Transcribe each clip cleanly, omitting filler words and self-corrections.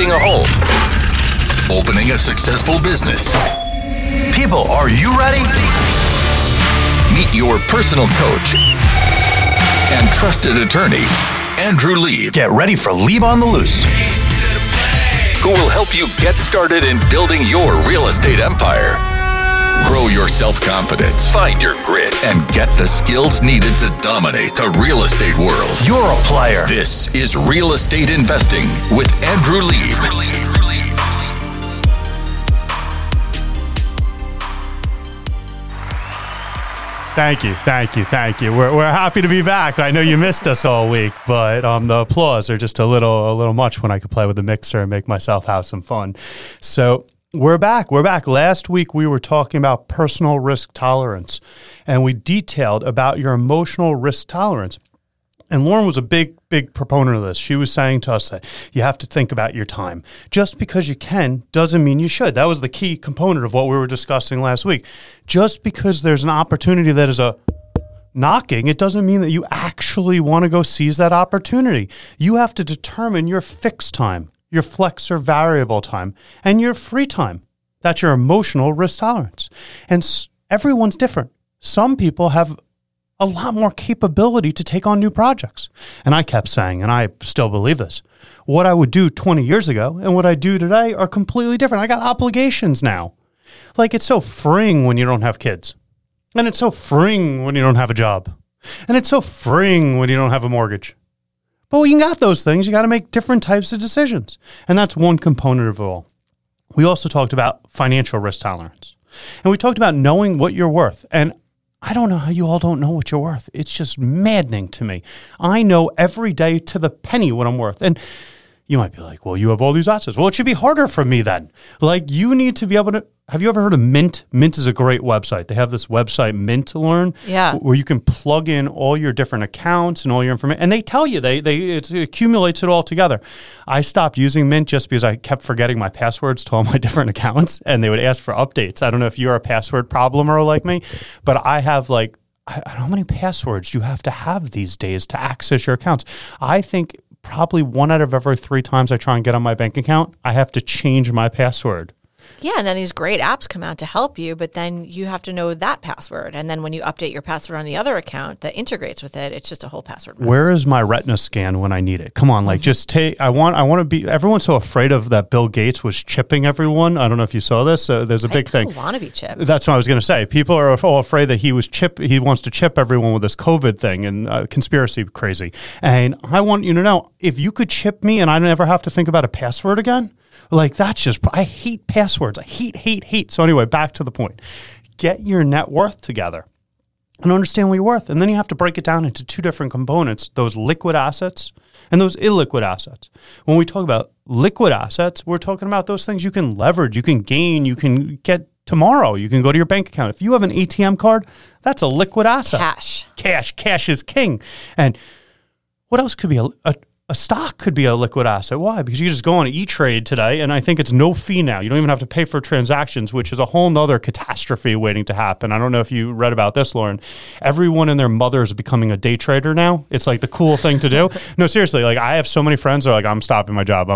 flipping a home, opening a successful business. People, are you ready? Meet your personal coach and trusted attorney, Andrew Lieb. Get ready for Lieb on the Loose, who will help you get started in building your real estate empire. Grow your self-confidence, find your grit, and get the skills needed to dominate the real estate world. You're a player. This is Real Estate Investing with Andrew Lieb. Thank you. We're happy to be back. I know you missed us all week, but the applause are just a little much when I could play with the mixer and make myself have some fun. So we're back. Last week we were talking about personal risk tolerance, and we detailed about your emotional risk tolerance. And Lauren was a big proponent of this. She was saying to us that you have to think about your time. Just because you can doesn't mean you should. That was the key component of what we were discussing last week. Just because there's an opportunity that is a knocking, it doesn't mean that you actually want to go seize that opportunity. You have to determine your fixed time, your flex or variable time, and your free time. That's your emotional risk tolerance. And everyone's different. Some people have a lot more capability to take on new projects. And I kept saying, and I still believe this, what I would do 20 years ago and what I do today are completely different. I got obligations now. Like, it's so freeing when you don't have kids. And it's so freeing when you don't have a job. And it's so freeing when you don't have a mortgage. But when you got those things, you got to make different types of decisions. And that's one component of it all. We also talked about financial risk tolerance. And we talked about knowing what you're worth. And I don't know how you all don't know what you're worth. It's just maddening to me. I know every day to the penny what I'm worth. And you might be like, well, you have all these assets. Well, it should be harder for me then. Like, you need to be able to, have you ever heard of Mint? Mint is a great website. They have this website, Mint, Lauren, where you can plug in all your different accounts and all your information. And they tell you, it accumulates it all together. I stopped using Mint just because I kept forgetting my passwords to all my different accounts, and they would ask for updates. I don't know if you're a password problemer like me, but I have like, I don't know how many passwords you have to have these days to access your accounts. I think probably 1 out of every 3 times I try and get on my bank account, I have to change my password. Yeah, and then these great apps come out to help you, but then you have to know that password. And then when you update your password on the other account that integrates with it, it's just a whole password mess. Where is my retina scan when I need it? Come on, like, just take, I want to be, everyone's so afraid of that Bill Gates was chipping everyone. I don't know if you saw this. There's a big thing. I want to be chipped. That's what I was going to say. People are all afraid that he wants to chip everyone with this COVID thing and conspiracy crazy. And I want you to know, if you could chip me and I never have to think about a password again, like, that's just, I hate passwords. I hate. So anyway, back to the point. Get your net worth together and understand what you're worth. And then you have to break it down into 2 different components, those liquid assets and those illiquid assets. When we talk about liquid assets, we're talking about those things you can leverage, you can gain, you can get tomorrow. You can go to your bank account. If you have an ATM card, that's a liquid asset. Cash is king. And what else could be a stock could be a liquid asset. Why? Because you just go on E-Trade today, and I think it's no fee now. You don't even have to pay for transactions, which is a whole nother catastrophe waiting to happen. I don't know if you read about this, Lauren. Everyone and their mother is becoming a day trader now. It's like the cool thing to do. No, seriously, like, I have so many friends that are like, I'm stopping my job.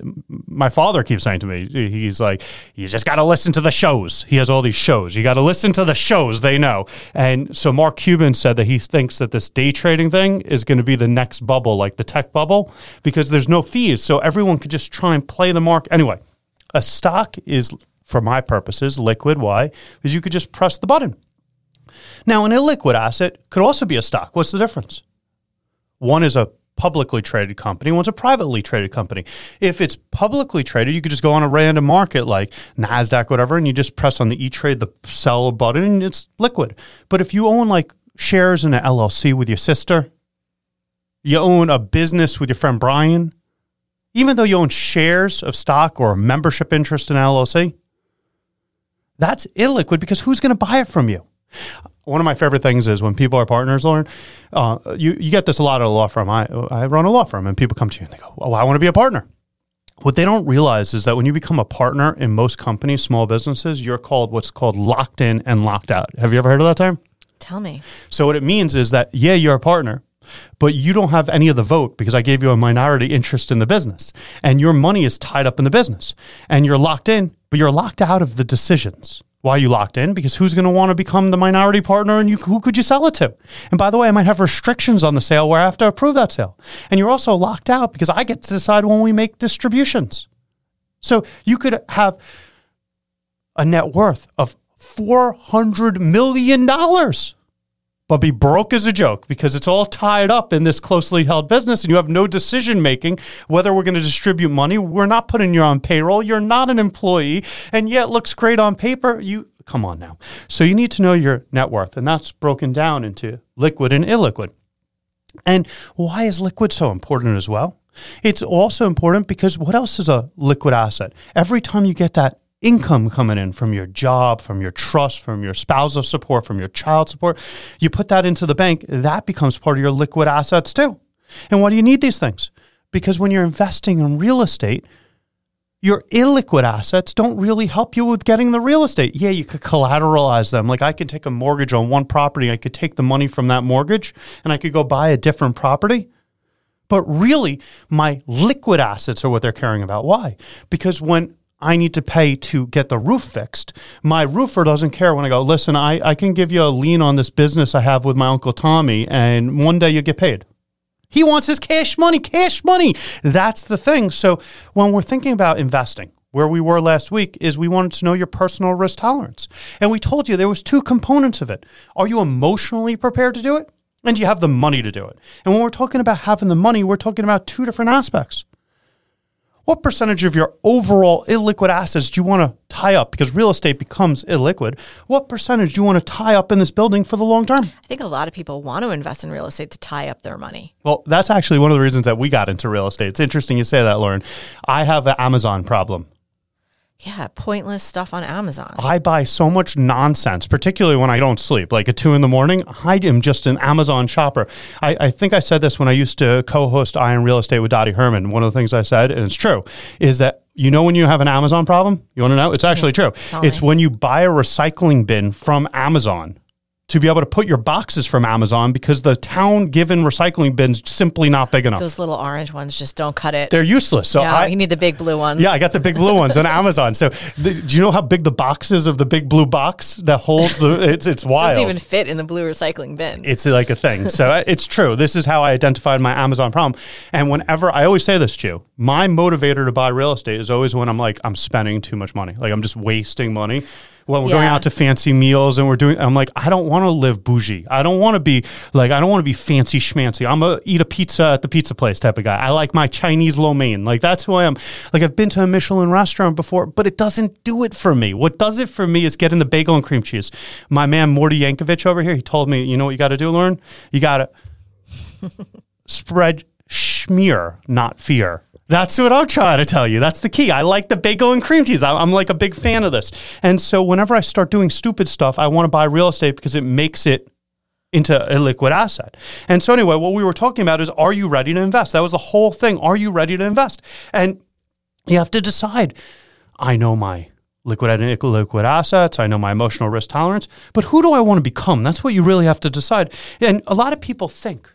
My father keeps saying to me, he's like, you just got to listen to the shows. He has all these shows. You got to listen to the shows, they know. And so Mark Cuban said that he thinks that this day trading thing is going to be the next bubble, like the tech bubble, because there's no fees. So everyone could just try and play the market. Anyway, a stock is, for my purposes, liquid. Why? Because you could just press the button. Now, an illiquid asset could also be a stock. What's the difference? One is a publicly traded company, one's a privately traded company. If it's publicly traded, you could just go on a random market like NASDAQ, whatever, and you just press on the E-Trade, the sell button, and it's liquid. But if you own like shares in an LLC with your sister, you own a business with your friend Brian, even though you own shares of stock or a membership interest in an LLC, that's illiquid because who's going to buy it from you? One of my favorite things is when people are partners, Lauren, you get this a lot at a law firm. I run a law firm, and people come to you and they go, oh, I want to be a partner. What they don't realize is that when you become a partner in most companies, small businesses, you're called what's called locked in and locked out. Have you ever heard of that term? Tell me. So what it means is that, yeah, you're a partner, but you don't have any of the vote because I gave you a minority interest in the business, and your money is tied up in the business, and you're locked in, but you're locked out of the decisions. Why are you locked in? Because who's going to want to become the minority partner, and who could you sell it to? And by the way, I might have restrictions on the sale where I have to approve that sale. And you're also locked out because I get to decide when we make distributions. So you could have a net worth of $400 million, but be broke as a joke because it's all tied up in this closely held business and you have no decision making whether we're going to distribute money. We're not putting you on payroll. You're not an employee, and yet it looks great on paper. Come on now. So you need to know your net worth, and that's broken down into liquid and illiquid. And why is liquid so important as well? It's also important because what else is a liquid asset? Every time you get that income coming in from your job, from your trust, from your spousal support, from your child support, you put that into the bank, that becomes part of your liquid assets too. And why do you need these things? Because when you're investing in real estate, your illiquid assets don't really help you with getting the real estate. Yeah, you could collateralize them. Like I could take a mortgage on one property, I could take the money from that mortgage, and I could go buy a different property. But really, my liquid assets are what they're caring about. Why? Because when I need to pay to get the roof fixed, my roofer doesn't care when I go, listen, I can give you a lien on this business I have with my Uncle Tommy, and one day you get paid. He wants his cash money. That's the thing. So when we're thinking about investing, where we were last week is we wanted to know your personal risk tolerance. And we told you there was two components of it. Are you emotionally prepared to do it? And do you have the money to do it? And when we're talking about having the money, we're talking about two different aspects. What percentage of your overall illiquid assets do you want to tie up? Because real estate becomes illiquid. What percentage do you want to tie up in this building for the long term? I think a lot of people want to invest in real estate to tie up their money. Well, that's actually one of the reasons that we got into real estate. It's interesting you say that, Lauren. I have an Amazon problem. Yeah, pointless stuff on Amazon. I buy so much nonsense, particularly when I don't sleep. Like at 2 a.m, I am just an Amazon shopper. I think I said this when I used to co-host Iron Real Estate with Dottie Herman. One of the things I said, and it's true, is that when you have an Amazon problem, you want to know? It's actually true. It's when you buy a recycling bin from Amazon to be able to put your boxes from Amazon because the town-given recycling bin's simply not big enough. Those little orange ones just don't cut it. They're useless. So you need the big blue ones. Yeah, I got the big blue ones on Amazon. So do you know how big the box is of the big blue box that holds the? It's wild. It doesn't even fit in the blue recycling bin. It's like a thing. So it's true. This is how I identified my Amazon problem. And whenever I always say this to you, my motivator to buy real estate is always when I'm spending too much money. Like I'm just wasting money. When we're going out to fancy meals and I'm like, I don't want to live bougie. I don't want to be fancy schmancy. I'm a eat a pizza at the pizza place type of guy. I like my Chinese lo mein. Like that's who I am. Like I've been to a Michelin restaurant before, but it doesn't do it for me. What does it for me is getting the bagel and cream cheese. My man, Morty Yankovic over here, he told me, you know what you got to do, Lauren? You got to spread schmear, not fear. That's what I'm trying to tell you. That's the key. I like the bagel and cream cheese. I'm like a big fan of this. And so whenever I start doing stupid stuff, I want to buy real estate because it makes it into a liquid asset. And so anyway, what we were talking about is, are you ready to invest? That was the whole thing. Are you ready to invest? And you have to decide, I know my liquid and illiquid assets. I know my emotional risk tolerance. But who do I want to become? That's what you really have to decide. And a lot of people think,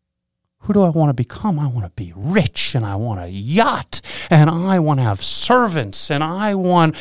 who do I want to become? I want to be rich, and I want a yacht, and I want to have servants, and I want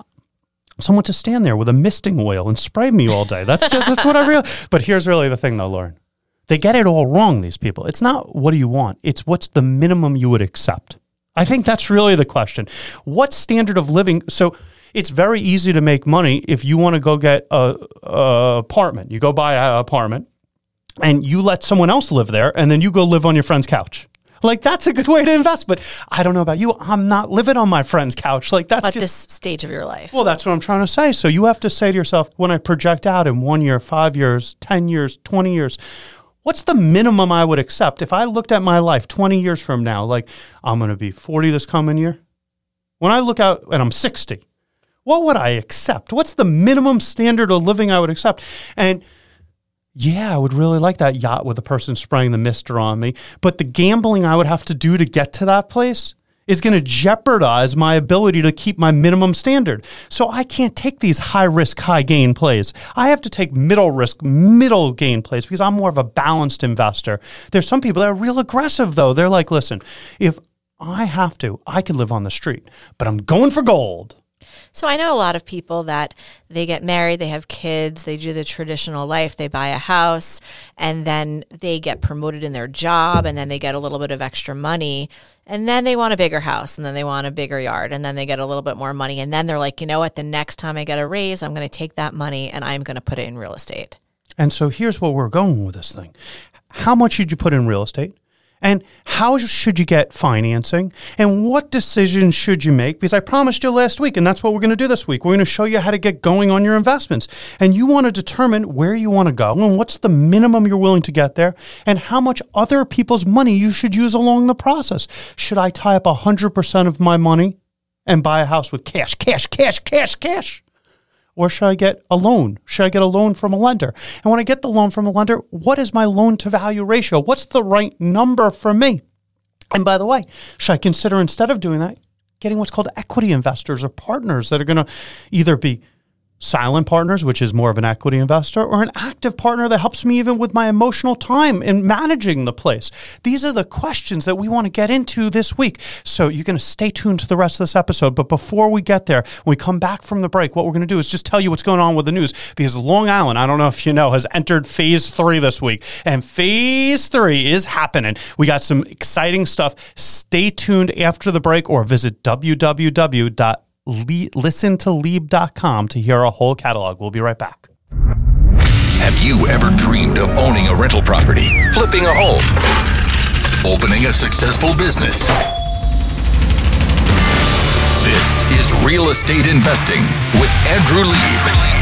someone to stand there with a misting oil and spray me all day. That's what I realize. But here's really the thing, though, Lauren. They get it all wrong, these people. It's not what do you want. It's what's the minimum you would accept. I think that's really the question. What standard of living? So it's very easy to make money if you want to go get a apartment. You go buy an apartment. And you let someone else live there, and then you go live on your friend's couch. Like, that's a good way to invest. But I don't know about you. I'm not living on my friend's couch. Like, that's at this stage of your life. Well, that's what I'm trying to say. So you have to say to yourself, when I project out in 1 year, 5 years, 10 years, 20 years, what's the minimum I would accept? If I looked at my life 20 years from now, like, I'm going to be 40 this coming year. When I look out and I'm 60, what would I accept? What's the minimum standard of living I would accept? And yeah, I would really like that yacht with the person spraying the mister on me. But the gambling I would have to do to get to that place is going to jeopardize my ability to keep my minimum standard. So I can't take these high risk, high gain plays. I have to take middle risk, middle gain plays because I'm more of a balanced investor. There's some people that are real aggressive though. They're like, listen, if I have to, I could live on the street, but I'm going for gold. So I know a lot of people that they get married, they have kids, they do the traditional life, they buy a house, and then they get promoted in their job, and then they get a little bit of extra money, and then they want a bigger house, and then they want a bigger yard, and then they get a little bit more money, and then they're like, you know what, the next time I get a raise, I'm going to take that money and I'm going to put it in real estate. And so here's where we're going with this thing. How much should you put in real estate? And how should you get financing? And what decisions should you make? Because I promised you last week, and that's what we're going to do this week. We're going to show you how to get going on your investments. And you want to determine where you want to go and what's the minimum you're willing to get there and how much other people's money you should use along the process. Should I tie up 100% of my money and buy a house with cash? Or should I get a loan? Should I get a loan from a lender? And when I get the loan from a lender, what is my loan to value ratio? What's the right number for me? And by the way, should I consider instead of doing that, getting what's called equity investors or partners that are going to either be silent partners, which is more of an equity investor, or an active partner that helps me even with my emotional time in managing the place? These are the questions that we want to get into this week. So you're going to stay tuned to the rest of this episode. But before we get there, when we come back from the break, what we're going to do is just tell you what's going on with the news, because Long Island, I don't know if you know, has entered phase 3 this week, and phase 3 is happening. We got some exciting stuff. Stay tuned after the break or visit www.listentoleeb.com to hear our whole catalog. We'll be right back. Have you ever dreamed of owning a rental property, flipping a home, opening a successful business? This is Real Estate Investing with Andrew Lieb.